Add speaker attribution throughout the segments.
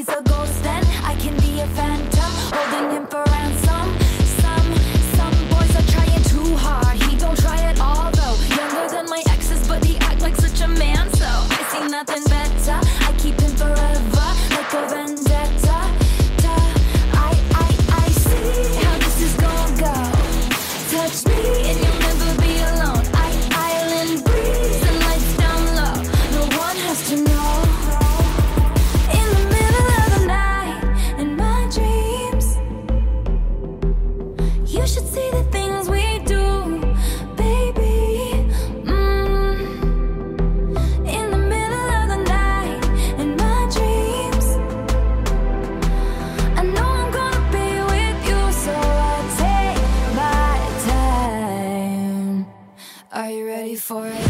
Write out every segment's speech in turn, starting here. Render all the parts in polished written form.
Speaker 1: he's a ghost, then I can be a phantom, holding him for ransom. Some boys are trying too hard. He don't try at all though. Younger than my exes, but he act like such a man. So I see nothing better. I keep him forever, like a vendetta. I see how this is gonna go. Touch me and you'll never be alone. Island breeze and lights down low. No one has to know. In the middle of the night, in my dreams, you should see the things we do, baby. In the middle of the night, in my dreams, I know I'm gonna be with you, so I take my time. Are you ready for it?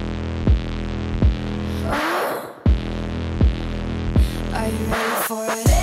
Speaker 1: Oh. Are you ready for it?